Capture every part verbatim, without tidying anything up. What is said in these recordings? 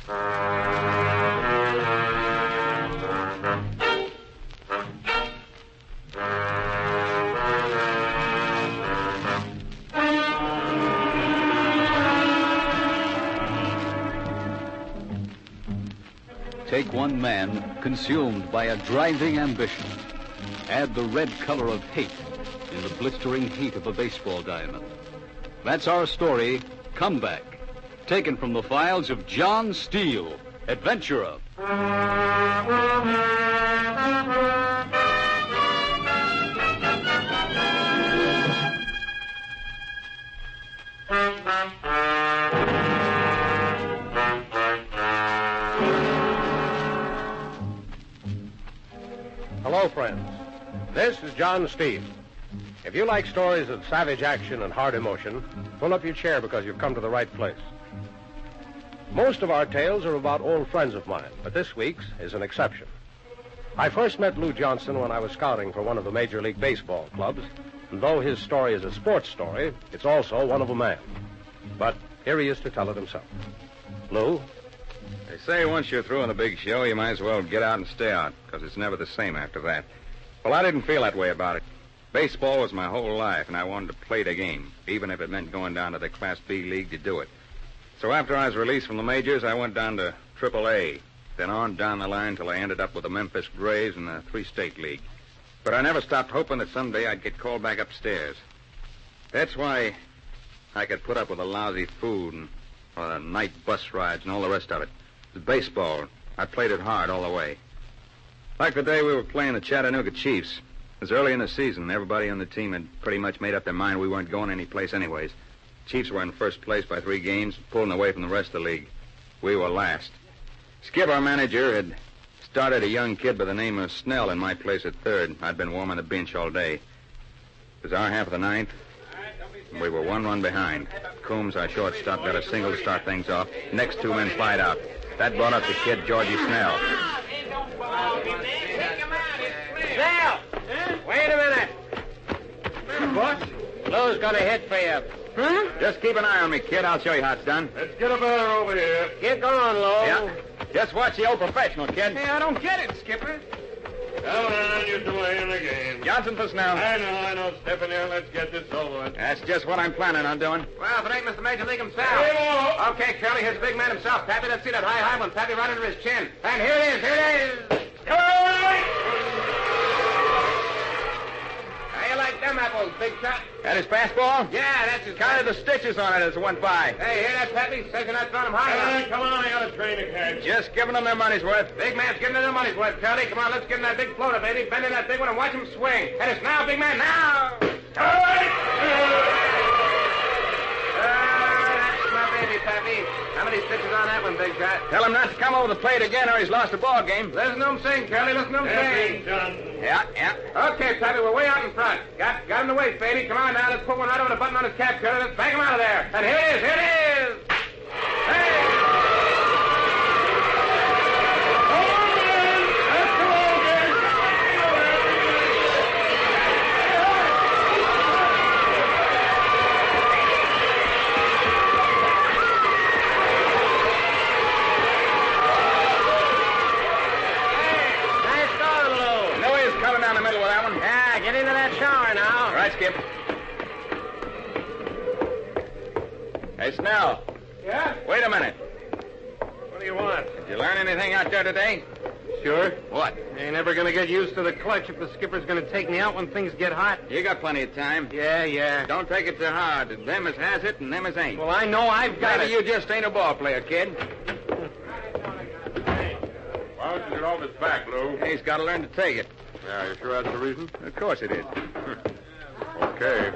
Take one man consumed by a driving ambition. Add the red color of hate in the blistering heat of a baseball diamond. That's our story, Comeback, taken from the files of John Steele, adventurer. Hello, friends. This is John Steele. If you like stories of savage action and hard emotion, pull up your chair because you've come to the right place. Most of our tales are about old friends of mine, but this week's is an exception. I first met Lou Johnson when I was scouting for one of the Major League Baseball clubs, and though his story is a sports story, it's also one of a man. But here he is to tell it himself. Lou? They say once you're through in a big show, you might as well get out and stay out, because it's never the same after that. Well, I didn't feel that way about it. Baseball was my whole life, and I wanted to play the game, even if it meant going down to the Class B League to do it. So after I was released from the majors, I went down to Triple A, then on down the line till I ended up with the Memphis Braves in the three-state league. But I never stopped hoping that someday I'd get called back upstairs. That's why I could put up with the lousy food and uh, the night bus rides and all the rest of it. It was baseball. I played it hard all the way. Like the day we were playing the Chattanooga Chiefs. It was early in the season. Everybody on the team had pretty much made up their mind we weren't going anyplace anyways. Chiefs were in first place by three games, pulling away from the rest of the league. We were last. Skip, our manager, had started a young kid by the name of Snell in my place at third. I'd been warming the bench all day. It was our half of the ninth, and we were one run behind. Coombs, our shortstop, got a single to start things off. Next two men flied out. That brought up the kid, Georgie Snell. Snell! Huh? Wait a minute. What? Lou's gonna hit for you. Huh? Just keep an eye on me, kid. I'll show you how it's done. Let's get a batter over here. Get going, Lou. Yeah. Just watch the old professional, kid. Hey, I don't get it, Skipper. Come on, you're delaying the game. Johnson for Snell. I know, I know. Step in here. Let's get this over with. That's just what I'm planning on doing. Well, if it ain't Mister Major League himself. Hey, Lou. Okay, Curly, here's the big man himself. Pappy, let's see that high high one. Pappy right under his chin. And here it is, here it is. How you like them apples, Big Shot? That his fastball? Yeah, that's his... Counted the stitches on it as it went by. Hey, hear that, Pappy? Says you're not throwing him high enough. Come on, I got a train to catch. Just giving them their money's worth. Big man's giving them their money's worth, Curly. Come on, let's give him that big floater, baby. Bend in that big one and watch him swing. And it's now, big man, now! Pappy. How many stitches on that one, Big Shot? Tell him not to come over the plate again or he's lost the ball game. Listen to him sing, Curly. Listen to him sing. Yeah, yeah. Okay, Pappy, we're way out in front. Got got him the waist, baby. Come on now. Let's put one right over the button on his cap, Curly. Let's bang him out of there. And here it is. Here it is. Hey! Get into that shower now. All right, Skip. Hey, Snell. Yeah? Wait a minute. What do you want? Did you learn anything out there today? Sure. What? Ain't never gonna get used to the clutch if the skipper's gonna take me out when things get hot. You got plenty of time. Yeah, yeah. Don't take it too hard. Them as has it and them as ain't. Well, I know I've got Maybe it. you just ain't a ball player, kid. Why don't you get off his back, Lou? He's got to learn to take it. Yeah, you sure that's the reason? Of course it is. Okay.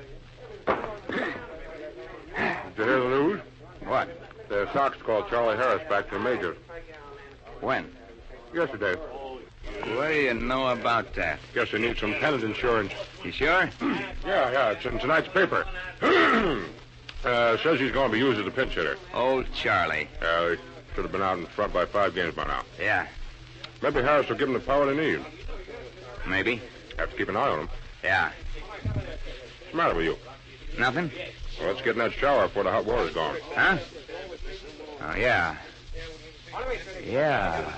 Did you hear the news? What? The Sox called Charlie Harris back to the majors. When? Yesterday. What do you know about that? Guess they need some tenant insurance. You sure? Yeah, yeah, it's in tonight's paper. uh, says he's going to be used as a pinch hitter. Old Charlie. Yeah, he should have been out in front by five games by now. Yeah. Maybe Harris will give him the power they need. Maybe. Have to keep an eye on him. Yeah. What's the matter with you? Nothing? Well, let's get in that shower before the hot water's gone. Huh? Oh, yeah. Yeah.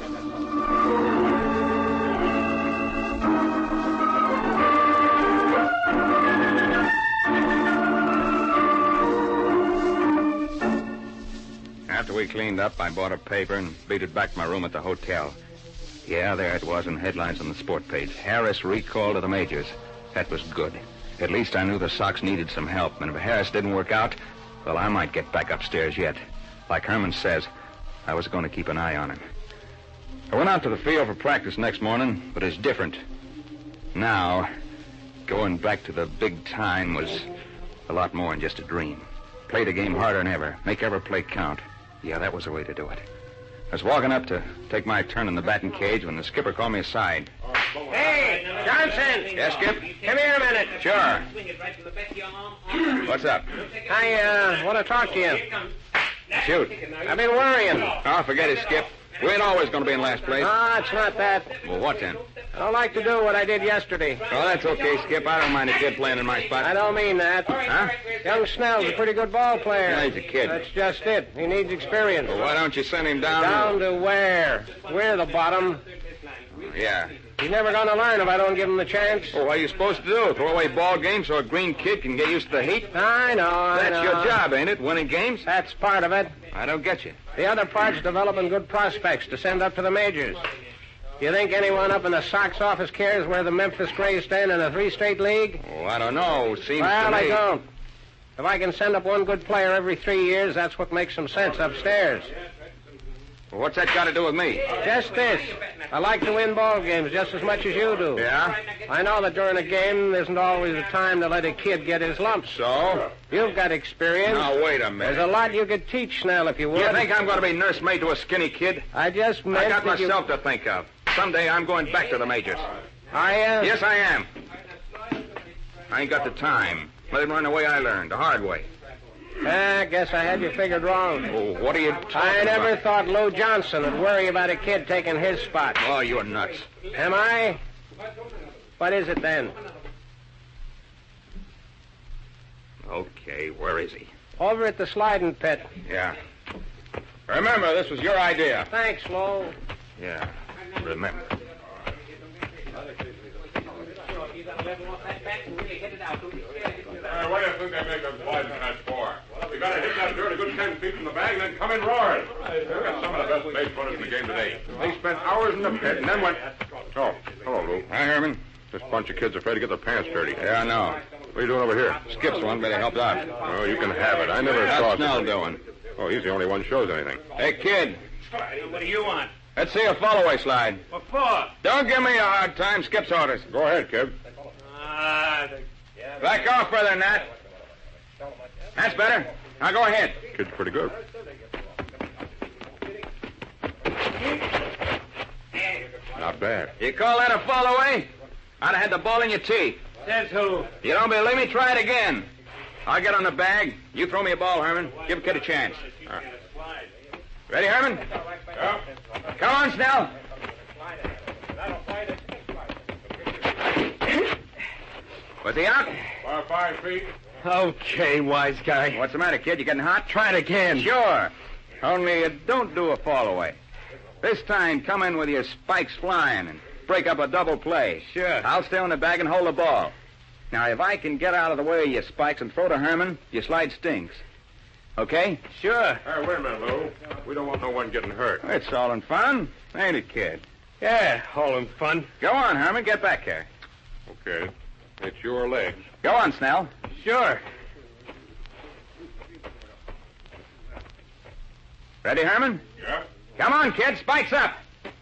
After we cleaned up, I bought a paper and beat it back to my room at the hotel. Yeah, there it was in headlines on the sport page. Harris recalled to the majors. That was good. At least I knew the Sox needed some help, and if Harris didn't work out, well, I might get back upstairs yet. Like Herman says, I was going to keep an eye on him. I went out to the field for practice next morning, but it's different. Now, going back to the big time was a lot more than just a dream. Play the game harder than ever. Make every play count. Yeah, that was the way to do it. I was walking up to take my turn in the batting cage when the skipper called me aside. Hey, Johnson! Yes, Skip? Come here a minute. Sure. What's up? I, uh, want to talk to you. Shoot. I've been worrying. Oh, forget it, Skip. We ain't always going to be in last place. Ah, it's not that. Well, what then? I don't like to do what I did yesterday. Oh, that's okay, Skip. I don't mind a kid playing in my spot. I don't mean that. Huh? Young Snell's a pretty good ball player. Yeah, he's a kid. That's just it. He needs experience. Well, why don't you send him down? Down to where? We're the bottom. Yeah. He's never going to learn if I don't give him the chance. Well, what are you supposed to do? Throw away ball games so a green kid can get used to the heat? I know, I That's know. your job, ain't it? Winning games? That's part of it. I don't get you. The other part's developing good prospects to send up to the majors. Do you think anyone up in the Sox office cares where the Memphis Grays stand in the three-state league? Oh, I don't know. Seems Well, to me... I don't. If I can send up one good player every three years, that's what makes some sense upstairs. Well, what's that got to do with me? Just this. I like to win ball games just as much as you do. Yeah? I know that during a game, there isn't always a time to let a kid get his lumps. So? You've got experience. Now, wait a minute. There's a lot you could teach Snell if you would. You think I'm going to be nursemaid to a skinny kid? I just meant I got that myself you... to think of. Someday I'm going back to the majors. Are you? Yes, I am. I ain't got the time. Let him learn the way I learned, the hard way. I guess I had you figured wrong. Oh, what are you talking I never about? thought Lou Johnson would worry about a kid taking his spot. Oh, you're nuts. Am I? What is it then? Okay, where is he? Over at the sliding pit. Yeah. Remember, this was your idea. Thanks, Lou. Yeah, remember. Uh, what do you think they make them sliding catch for? You got to hit that dirt a good ten feet from the bag and then come in roaring. They've got some of the best base runners in the game today. They spent hours in the pit and then went... Oh, hello, Lou. Hi, Herman. This bunch of kids are afraid to get their pants dirty. Yeah, I know. What are you doing over here? Skip's one, but he helped out. Oh, you can have it. I never saw... How's Snell doing? Oh, he's the only one who shows anything. Hey, kid. What do you want? Let's see a follow-away slide. What for? Don't give me a hard time. Skip's orders. Go ahead, kid. Ah, the... Back off further than that. That's better. Now go ahead. Kid's pretty good. Not bad. You call that a follow-away? I'd have had the ball in your teeth. Says who? You don't believe me? Try it again. I'll get on the bag. You throw me a ball, Herman. Give a kid a chance. Right. Ready, Herman? Yeah. Come on, Snell. Was he out? Five, five feet. Okay, wise guy. What's the matter, kid? You getting hot? Try it again. Sure. Only uh, don't do a fall-away. This time, come in with your spikes flying and break up a double play. Sure. I'll stay on the bag and hold the ball. Now, if I can get out of the way of your spikes and throw to Herman, your slide stinks. Okay? Sure. Hey, wait a minute, Lou. We don't want no one getting hurt. It's all in fun, ain't it, kid? Yeah, all in fun. Go on, Herman. Get back here. Okay. It's your legs. Go on, Snell. Sure. Ready, Herman? Yeah. Come on, kid. Spikes up.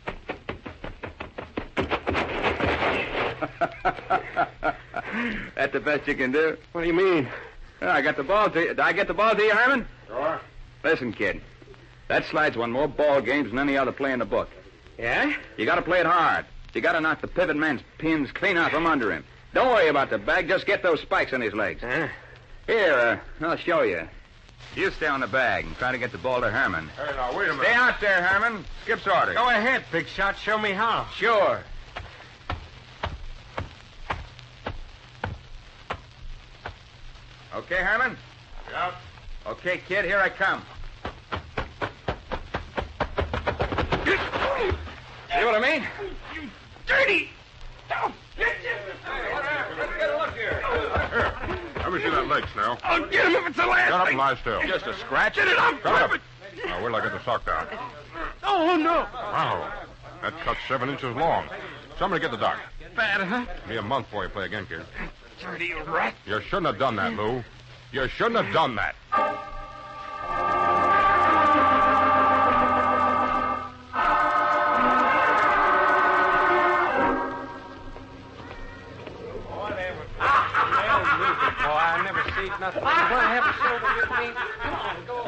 That's the best you can do. What do you mean? Well, I got the ball to you. Did I get the ball to you, Herman? Sure. Listen, kid. That slide's won more ball games than any other play in the book. Yeah? You got to play it hard. You got to knock the pivot man's pins clean out from under him. Don't worry about the bag. Just get those spikes in his legs. Huh? Here, uh, I'll show you. You stay on the bag and try to get the ball to Herman. Hey, now, wait a minute. Stay out there, Herman. Skip's orders. Go ahead, big shot. Show me how. Sure. Okay, Herman? Yeah. Okay, kid, here I come. what I mean? You dirty! Oh, Let's get a look here. Here, let me see that leg, Snell. I'll get him if it's the last Shut up thing. and lie still. Just a scratch. Get it on Shut up. purpose. Now, wait till I get the sock down. Oh, no. Wow. That cut's seven inches long. Somebody get the doc. Bad, huh? It'll be a month before you play again, kid. Dirty rat. You shouldn't have done that, Lou. You shouldn't have done that. I never seen nothing. What happened over with me? Come on, go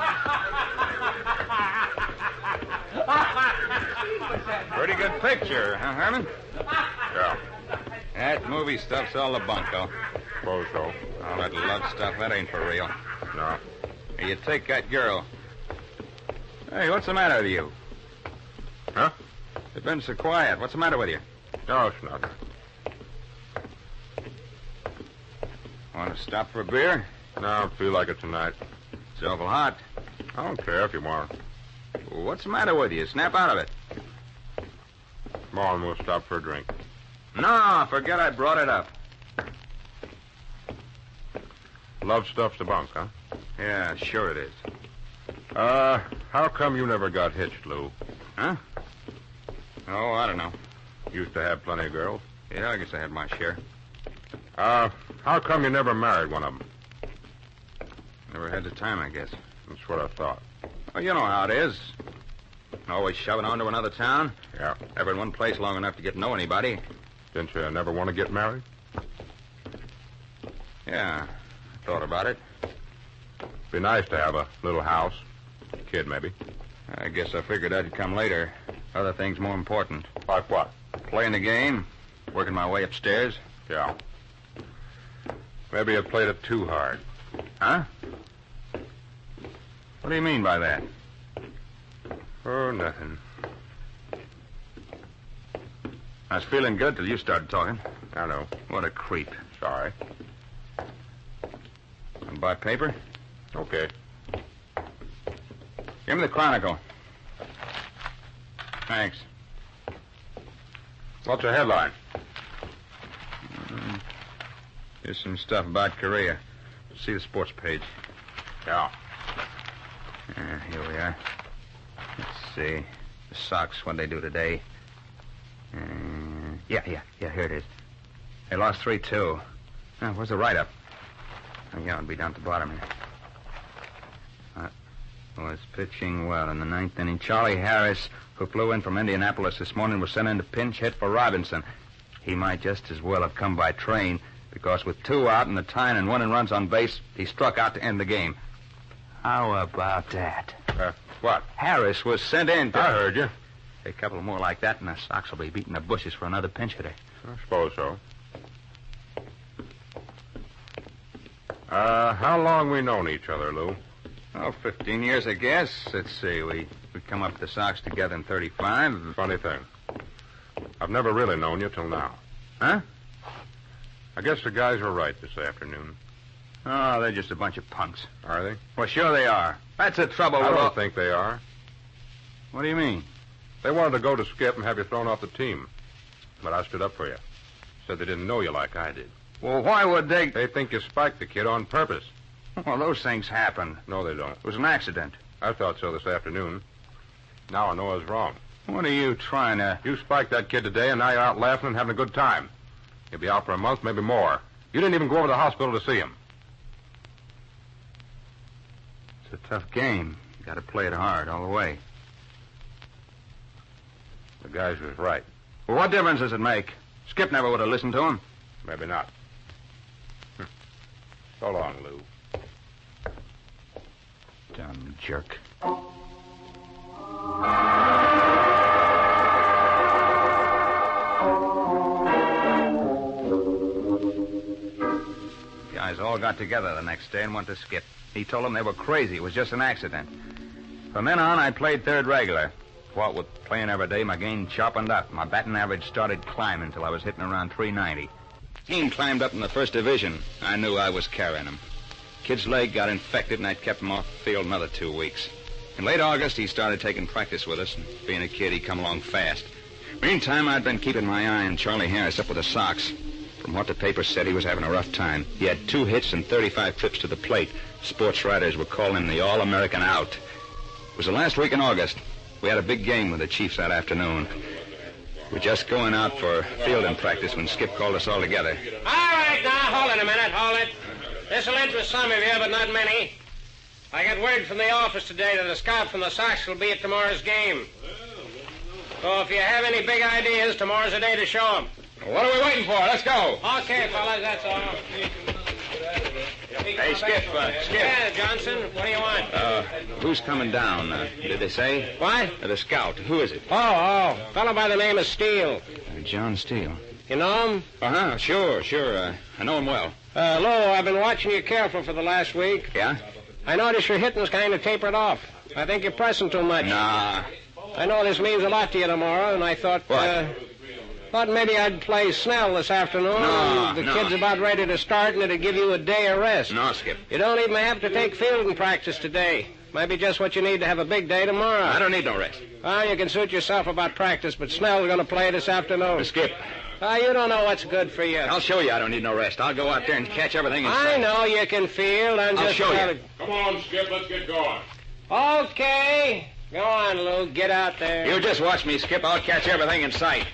on. Pretty good picture, huh, Herman? Yeah, That movie stuff's all the bunko. suppose so. All that love stuff, that ain't for real. No. Hey, you take that girl. Hey, what's the matter with you? Huh? You've been so quiet. What's the matter with you? No, it's nothing. Want to stop for a beer? No, I don't feel like it tonight. It's awful hot. I don't care if you want. What's the matter with you? Snap out of it. Come on, we'll stop for a drink. No, forget I brought it up. Love stuff's the bunk, huh? Yeah, sure it is. Uh, how come you never got hitched, Lou? Huh? Oh, I don't know. Used to have plenty of girls. Yeah, I guess I had my share. Uh, how come you never married one of them? Never had the time, I guess. That's what I thought. Well, you know how it is. Always shoving on to another town. Yeah. Ever in one place long enough to get to know anybody. Didn't you never want to get married? Yeah, I thought about it. Be nice to have a little house. Kid, maybe. I guess I figured that'd come later. Other things more important. Like what? Playing the game, working my way upstairs. Yeah. Maybe you played it too hard. Huh? What do you mean by that? Oh, nothing. I was feeling good till you started talking. I know. What a creep. Sorry. And buy paper? Okay. Give me the Chronicle. Thanks. What's the headline? Mm, here's some stuff about Korea. See the sports page. Yeah. Uh, here we are. Let's see. The Sox, what'd they do today? Uh, yeah, yeah, yeah, here it is. They lost three two. Uh, where's the write-up? Oh, yeah, it'll be down at the bottom here. Uh, was pitching well in the ninth inning. Charlie Harris, who flew in from Indianapolis this morning, was sent in to pinch hit for Robinson. He might just as well have come by train, because with two out and the tying and winning runs on base, he struck out to end the game. How about that? Uh, what? Harris was sent in to... I heard you. A couple more like that, and the Sox will be beating the bushes for another pinch hitter. I suppose so. Uh, how long we known each other, Lou? Oh, fifteen years, I guess. Let's see. We we come up the Sox together in thirty-five. Funny thing. I've never really known you till now. Huh? I guess the guys were right this afternoon. Oh, they're just a bunch of punks. Are they? Well, sure they are. That's the trouble I with all... don't think they are. What do you mean? They wanted to go to Skip and have you thrown off the team. But I stood up for you. Said they didn't know you like I did. Well, why would they... They think you spiked the kid on purpose. Well, those things happen. No, they don't. It was an accident. I thought so this afternoon. Now I know I was wrong. What are you trying to... You spiked that kid today, and now you're out laughing and having a good time. He'll be out for a month, maybe more. You didn't even go over to the hospital to see him. It's a tough game. You got to play it hard all the way. The guys was right. Well, what difference does it make? Skip never would have listened to him. Maybe not. Hm. So long, Lou. Dumb jerk. Guys all got together the next day and went to Skip. He told them they were crazy. It was just an accident. From then on, I played third regular. What with playing every day, my game sharpened up. My batting average started climbing until I was hitting around three ninety. Team climbed up in the first division. I knew I was carrying him. Kid's leg got infected, and I kept him off the field another two weeks. In late August, he started taking practice with us, and being a kid, he come along fast. Meantime, I'd been keeping my eye on Charlie Harris up with the Sox. From what the paper said, he was having a rough time. He had two hits and thirty-five trips to the plate. Sports writers would call him the All-American Out. It was the last week in August. We had a big game with the Chiefs that afternoon. We're just going out for fielding practice when Skip called us all together. All right, now, hold it a minute, hold it. This'll interest some of you, but not many. I got word from the office today that a scout from the Sox will be at tomorrow's game. So if you have any big ideas, tomorrow's the day to show them. What are we waiting for? Let's go. Okay, fellas, that's all. Hey, Skip, uh, Skip. Yeah, Johnson, what do you want? Uh, who's coming down? Uh, did they say? What? Uh, the scout. Who is it? Oh, oh, fellow by the name of Steele. Uh, John Steele. You know him? Uh-huh, sure, sure. Uh, I know him well. Uh, Lou, I've been watching you careful for the last week. Yeah? I notice your hitting's kind of tapered off. I think you're pressing too much. Nah. I know this means a lot to you tomorrow, and I thought... What? Uh, thought maybe I'd play Snell this afternoon. No, The no. kid's about ready to start, and it'll give you a day of rest. No, Skip. You don't even have to take fielding practice today. Might be just what you need to have a big day tomorrow. I don't need no rest. Well, you can suit yourself about practice, but Snell's going to play this afternoon. Uh, Skip. Ah, you don't know what's good for you. I'll show you I don't need no rest. I'll go out there and catch everything in I sight. know you can field. I'm I'll just show you. trying Come on, Skip, let's get going. to- Okay. Go on, Lou. Get out there. You just watch me, Skip. I'll catch everything in sight.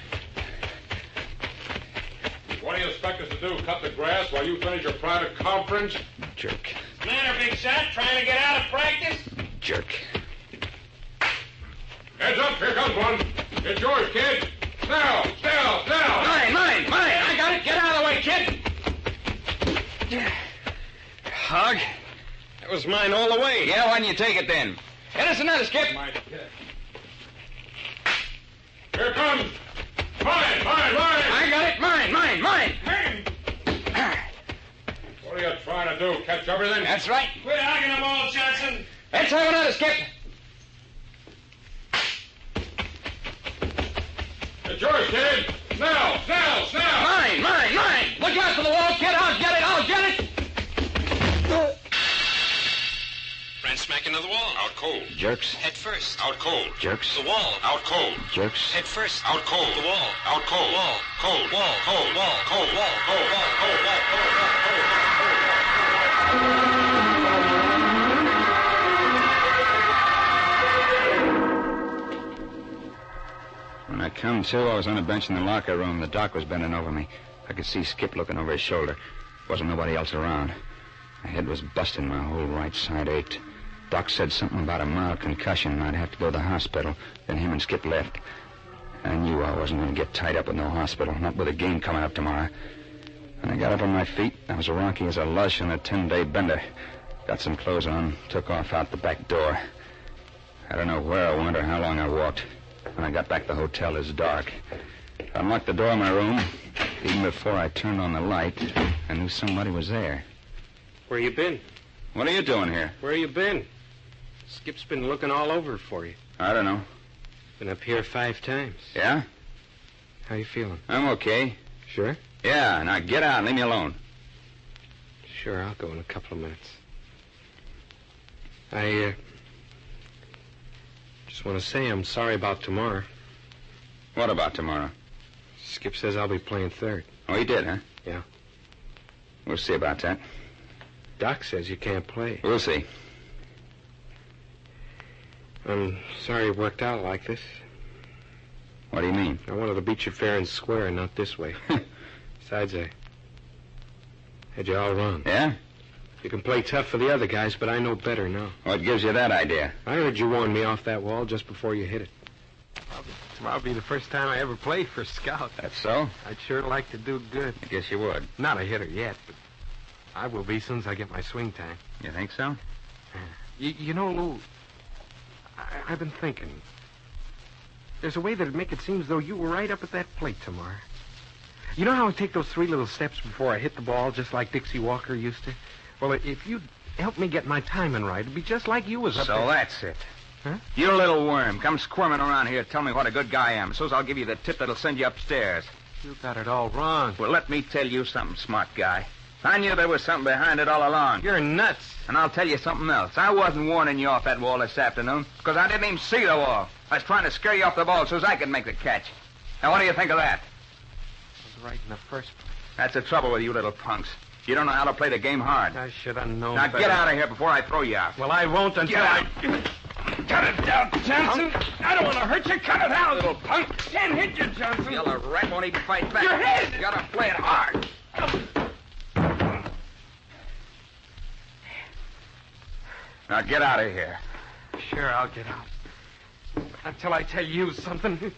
What do you expect us to do, cut the grass while you finish your private conference? Jerk. Matter, big shot, trying to get out of practice? Jerk. Heads up, here comes one. It's yours, kid. Snell, Snell, Snell. Mine, mine, mine. I got it. Get out of the way, kid. Hog. That was mine all the way. Yeah, why didn't you take it then? Hit us another, Skip. Here it comes. Mine, mine, mine. I got it. Mine, mine, mine. What are you trying to do, catch everything? That's right. Quit hogging the ball, Johnson. Let's have another, Skip. It's yours, kid. Snell, Snell, Snell. Mine, mine, mine. Look out for the wall, kid. I'll get it. I'll get it. Ran smack into the wall. Out cold. Jerks. Head first. Out cold. Jerks. The wall. Out cold. Jerks. Head first. Out cold. The wall. Out cold. Wall. Cold. Wall. Cold. Wall. Cold. Wall. Cold. Wall. Cold. Wall. Cold. Wall. When I come to, I was on a bench in the locker room. The doc was bending over me. I could see Skip looking over his shoulder. Wasn't nobody else around. My head was busting. My whole right side ached. Doc said something about a mild concussion and I'd have to go to the hospital. Then him and Skip left. I knew I wasn't going to get tied up with no hospital, not with a game coming up tomorrow. When I got up on my feet, I was rocky as a lush on a ten-day bender. Got some clothes on, took off out the back door. I don't know where I went or how long I walked. When I got back to the hotel, it was dark. I unlocked the door of my room. Even before I turned on the light, I knew somebody was there. Where you been? What are you doing here? Where you been? Skip's been looking all over for you. I don't know. Been up here five times. Yeah? How you feeling? I'm okay. Sure? Yeah, now get out and leave me alone. Sure, I'll go in a couple of minutes. I, uh... just want to say I'm sorry about tomorrow. What about tomorrow? Skip says I'll be playing third. Oh, he did, huh? Yeah. We'll see about that. Doc says you can't play. We'll see. I'm sorry it worked out like this. What do you mean? I wanted to beat you fair and square, not this way. Besides, I had you all wrong. Yeah? You can play tough for the other guys, but I know better now. What gives you that idea? I heard you warn me off that wall just before you hit it. Tomorrow'll be the first time I ever played for Scout. That's so? I'd sure like to do good. I guess you would. Not a hitter yet, but I will be soon as I get my swing time. You think so? You, you know, Lou, I, I've been thinking. There's a way that'd make it seem as though you were right up at that plate tomorrow. You know how I take those three little steps before I hit the ball, just like Dixie Walker used to? Well, if you'd help me get my timing right, it'd be just like you was up So there. that's it. Huh? You little worm, come squirming around here, tell me what a good guy I am. So's I'll give you the tip that'll send you upstairs. You got it all wrong. Well, let me tell you something, smart guy. I knew there was something behind it all along. You're nuts. And I'll tell you something else. I wasn't warning you off that wall this afternoon because I didn't even see the wall. I was trying to scare you off the ball so's I could make the catch. Now, what do you think of that? I was right in the first place. That's the trouble with you little punks. You don't know how to play the game hard. I should have known. Now, better. get out of here before I throw you out. Well, I won't until Get out. I... Cut it down, Johnson! I don't want to hurt you. Cut it out, little punk. Can't hit you, Johnson. Yellow rat won't even fight back. Your head! You gotta play it hard. Now, get out of here. Sure, I'll get out. Until I tell you something.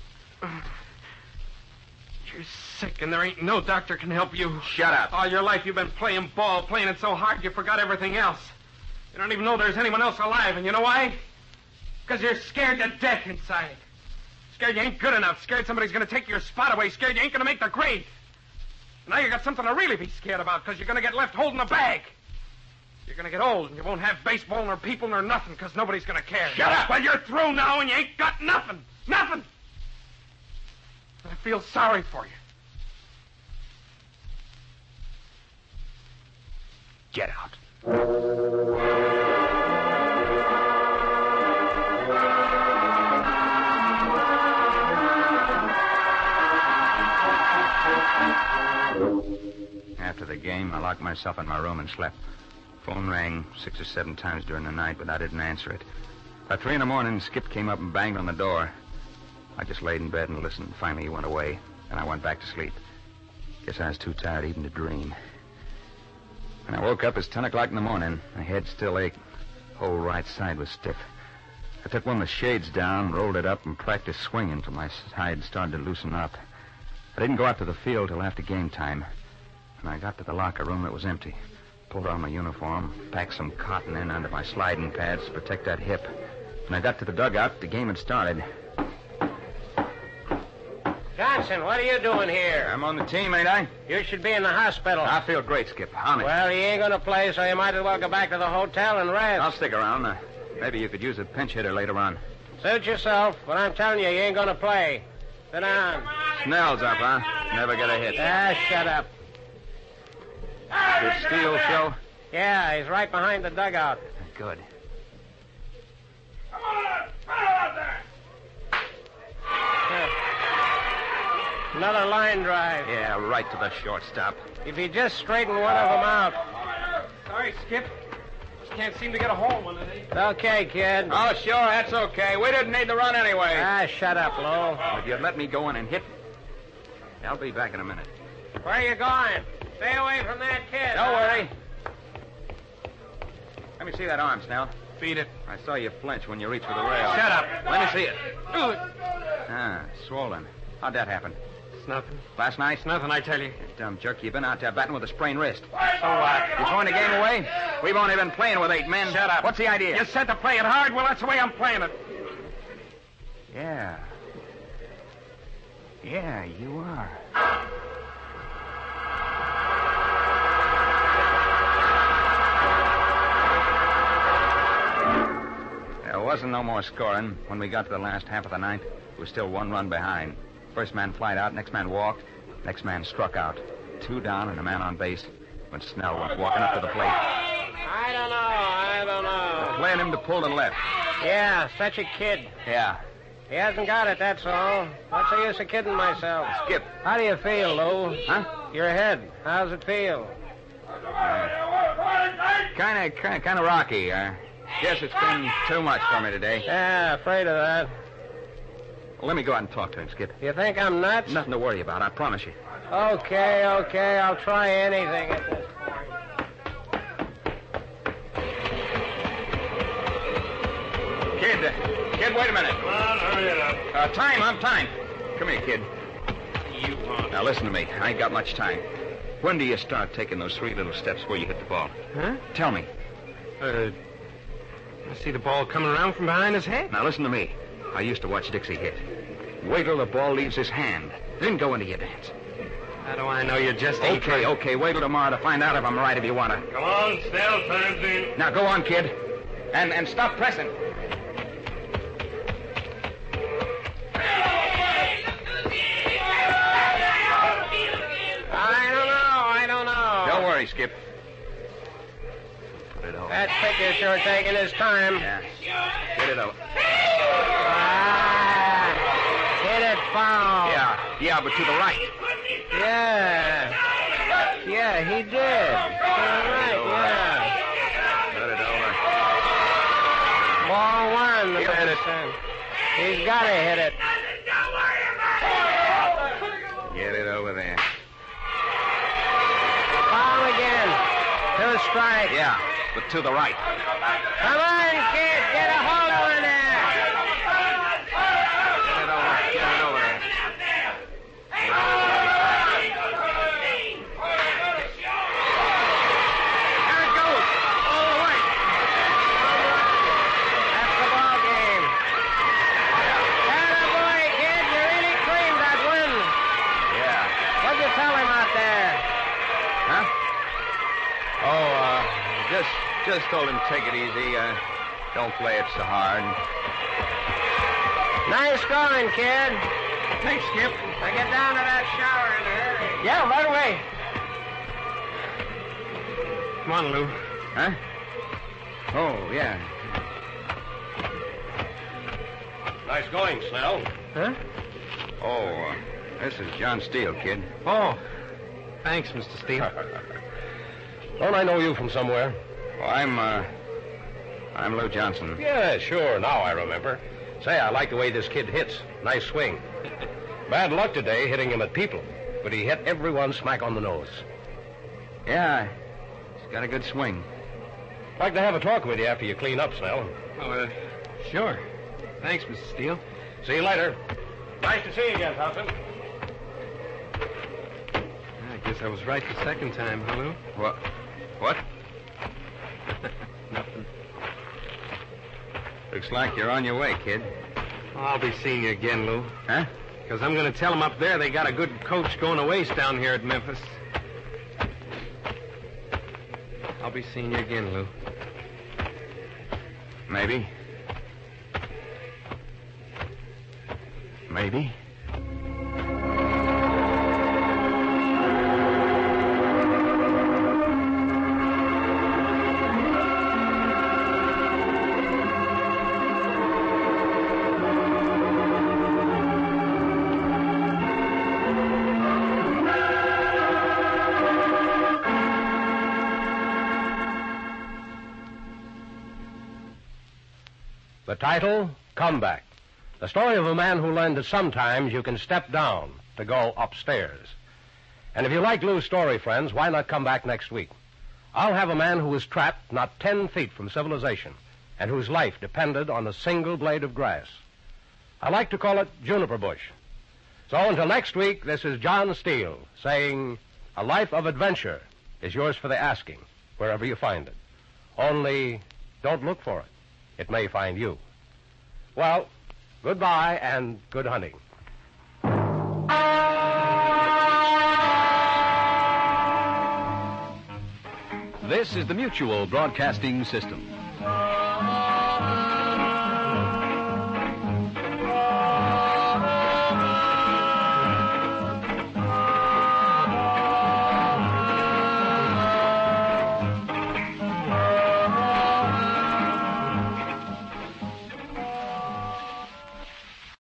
You're sick, and there ain't no doctor can help you. Shut up. All your life you've been playing ball, playing it so hard you forgot everything else. You don't even know there's anyone else alive, and you know why? Because you're scared to death inside. Scared you ain't good enough. Scared somebody's going to take your spot away. Scared you ain't going to make the grade. Now you got something to really be scared about, because you're going to get left holding the bag. You're going to get old, and you won't have baseball nor people nor nothing, because nobody's going to care. Shut up. Well, you're through now, and you ain't got nothing. Nothing. I feel sorry for you. Get out. After the game, I locked myself in my room and slept. Phone rang six or seven times during the night, but I didn't answer it. About three in the morning, Skip came up and banged on the door. I just laid in bed and listened. Finally, he went away, and I went back to sleep. Guess I was too tired even to dream. When I woke up, it was ten o'clock in the morning. My head still ached. Whole right side was stiff. I took one of the shades down, rolled it up, and practiced swinging until my side started to loosen up. I didn't go out to the field till after game time. When I got to the locker room, it was empty. Pulled on my uniform, packed some cotton in under my sliding pads to protect that hip. When I got to the dugout, the game had started. Johnson, what are you doing here? I'm on the team, ain't I? You should be in the hospital. I feel great, Skip. Honest. Well, you ain't going to play, so you might as well go back to the hotel and rest. I'll stick around. Uh, maybe you could use a pinch hitter later on. Suit yourself, but I'm telling you, you ain't going to play. Sit down. Snell's up, huh? Never get a hit. Ah, shut up. Did Steele show? Yeah, he's right behind the dugout. Good. Come on, come out there. Another line drive. Yeah, right to the shortstop. If you just straighten one of them out. Sorry, Skip. Just can't seem to get a home one today. It's okay, kid. Oh, sure, that's okay. We didn't need to run anyway. Ah, shut up, Lou. If you'd let me go in and hit... I'll be back in a minute. Where are you going? Stay away from that kid. Don't worry. Let me see that arm, Snell. Beat it. I saw you flinch when you reached for the rail. Shut up. Let me see it. Do it. Ah, swollen. How'd that happen? It's nothing. Last night? It's nothing, I tell you. You dumb jerk. You've been out there batting with a sprained wrist. So what? You throwing the game away? We've only been playing with eight men. Shut up. What's the idea? You said to play it hard. Well, that's the way I'm playing it. Yeah. Yeah, you are. There wasn't no more scoring. When we got to the last half of the ninth, we were still one run behind. First man flied out, next man walked, next man struck out. Two down and a man on base when Snell went walking up to the plate. I don't know. I don't know. Playing him to pull and left. Yeah, such a kid. Yeah. He hasn't got it, that's all. What's the use of kidding myself? Skip. How do you feel, Lou? Huh? Your head. How's it feel? Kind of, kind of, kind of rocky. I guess it's been too much for me today. Yeah, afraid of that. Well, let me go out and talk to him, Skip. You think I'm nuts? Nothing to worry about, I promise you. Okay, okay. I'll try anything at this point. Kid, uh, kid, wait a minute. Come on, hurry it up. Uh, time, I'm time. Come here, kid. You want... Now, listen to me. I ain't got much time. When do you start taking those three little steps where you hit the ball? Huh? Tell me. Uh, I see the ball coming around from behind his head. Now, listen to me. I used to watch Dixie hit. Wait till the ball leaves his hand. Then go into your dance. How do I know you just ain't Okay, trying- okay. Wait till tomorrow to find out if I'm right if you want to. Come on, Snell, time's in. Now, go on, kid. And and stop pressing. I don't know. I don't know. Don't worry, Skip. Put it over. That pitcher's sure taking his time. Yeah. Get it over. Ah, hit it. foul. Yeah, yeah, but to the right. Yeah. Yeah, he did. All right, yeah. Let it over. Ball one. He'll hit it. He's got to hit it. Get it over there. Foul again. Two strikes. Yeah, but to the right. Come on, kid. Get a hold of it there. Get it over. Get it over there. There it goes. All the way. That's the ball game. Attaboy, kid. You really claimed that win. Yeah. What'd you tell him out there? Huh? Oh, uh, just just told him take it easy. Uh, don't play it so hard. Nice going, kid. Thanks, Skip. Now get down to that shower in a hurry. Yeah, right away. Come on, Lou. Huh? Oh, yeah. Nice going, Snell. Huh? Oh, uh, this is John Steele, kid. Oh, thanks, Mister Steele. Don't I know you from somewhere? Well, I'm, uh, I'm Lou Johnson. Yeah, sure. Now I remember. Say, I like the way this kid hits. Nice swing. Bad luck today hitting him at people, but he hit everyone smack on the nose. Yeah, he's got a good swing. Like to have a talk with you after you clean up, Snell. Oh, uh, sure. Thanks, Mister Steele. See you later. Nice to see you again, Thompson. I guess I was right the second time, huh, Lou? What? What? Nothing. Looks like you're on your way, kid. Oh, I'll be seeing you again, Lou. Huh? Because I'm going to tell them up there they got a good coach going to waste down here at Memphis. I'll be seeing you again, Lou. Maybe. Maybe. The title, Comeback. The story of a man who learned that sometimes you can step down to go upstairs. And if you like Lou's story, friends, why not come back next week? I'll have a man who was trapped not ten feet from civilization and whose life depended on a single blade of grass. I like to call it Juniper Bush. So until next week, this is John Steele saying, a life of adventure is yours for the asking, wherever you find it. Only don't look for it. It may find you. Well, goodbye and good hunting. This is the Mutual Broadcasting System.